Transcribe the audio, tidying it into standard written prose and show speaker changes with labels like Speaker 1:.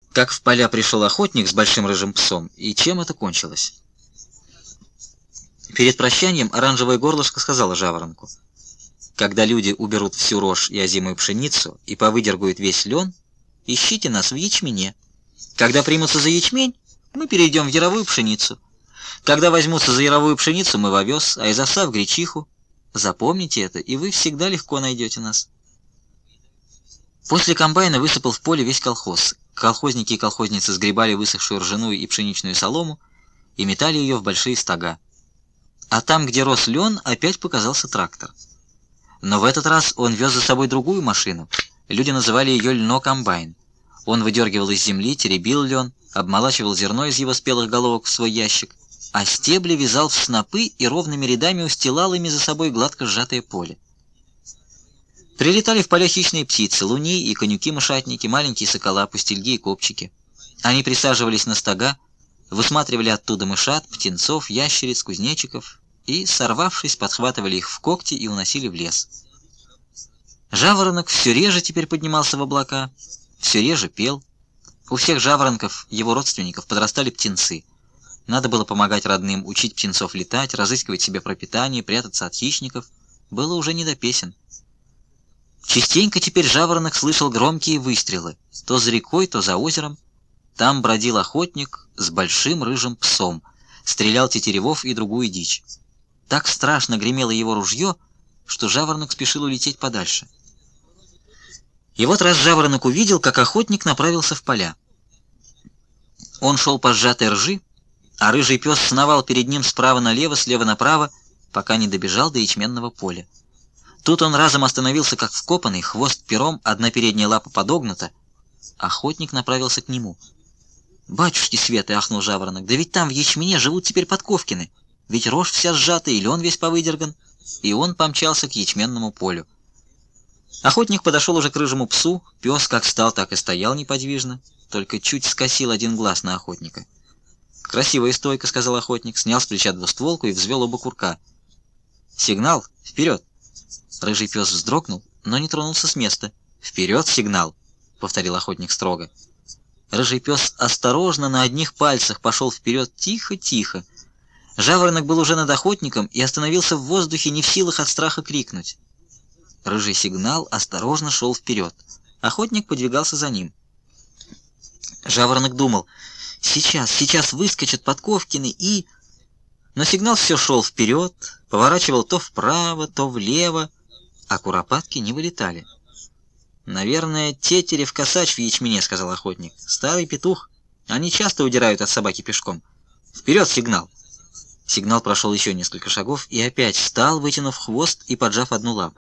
Speaker 1: как в поля пришел охотник с большим рыжим псом, и чем это кончилось. Перед прощанием оранжевое горлышко сказала жаворонку: «Когда люди уберут всю рожь и озимую пшеницу и повыдергают весь лен, ищите нас в ячмене. Когда примутся за ячмень, мы перейдем в яровую пшеницу. Когда возьмутся за яровую пшеницу, мы в овес, а из овса в гречиху. Запомните это, и вы всегда легко найдете нас». После комбайна высыпал в поле весь колхоз. Колхозники и колхозницы сгребали высохшую ржаную и пшеничную солому и метали ее в большие стога. А там, где рос лен, опять показался трактор. Но в этот раз он вез за собой другую машину. Люди называли ее льно-комбайн. Он выдергивал из земли, теребил лен, обмолачивал зерно из его спелых головок в свой ящик, а стебли вязал в снопы и ровными рядами устилал ими за собой гладко сжатое поле. Прилетали в поля хищные птицы, луни и конюки-мышатники, маленькие сокола, пустельги и копчики. Они присаживались на стога, высматривали оттуда мышат, птенцов, ящериц, кузнечиков и, сорвавшись, подхватывали их в когти и уносили в лес. Жаворонок все реже теперь поднимался в облака, все реже пел. У всех жаворонков, его родственников, подрастали птенцы. Надо было помогать родным, учить птенцов летать, разыскивать себе пропитание, прятаться от хищников. Было уже не до песен. Частенько теперь жаворонок слышал громкие выстрелы, то за рекой, то за озером. Там бродил охотник с большим рыжим псом, стрелял тетеревов и другую дичь. Так страшно гремело его ружье, что жаворонок спешил улететь подальше. И вот раз жаворонок увидел, как охотник направился в поля. Он шел по сжатой ржи, а рыжий пес сновал перед ним справа налево, слева направо, пока не добежал до ячменного поля. Тут он разом остановился, как вкопанный, хвост пером, одна передняя лапа подогнута. Охотник направился к нему. «Батюшки светы!» — ахнул жаворонок. «Да ведь там в ячмене живут теперь Подковкины. Ведь рожь вся сжата, и лен весь повыдерган». И он помчался к ячменному полю. Охотник подошел уже к рыжему псу. Пес как стал, так и стоял неподвижно, только чуть скосил один глаз на охотника. «Красивая стойка», — сказал охотник, снял с плеча двустволку и взвел оба курка. «Сигнал! Вперед!» Рыжий пес вздрогнул, но не тронулся с места. «Вперед, сигнал!» — повторил охотник строго. Рыжий пес осторожно на одних пальцах пошел вперед тихо-тихо. Жаворонок был уже над охотником и остановился в воздухе, не в силах от страха крикнуть. Рыжий сигнал осторожно шел вперед. Охотник подвигался за ним. Жаворонок думал: сейчас выскочат Подковкины и... Но сигнал все шел вперед, поворачивал то вправо, то влево, а куропатки не вылетали. «Наверное, тетерев-косач в ячмене», — сказал охотник. «Старый петух. Они часто удирают от собаки пешком. Вперед, сигнал!» Сигнал прошел еще несколько шагов и опять встал, вытянув хвост и поджав одну лапу.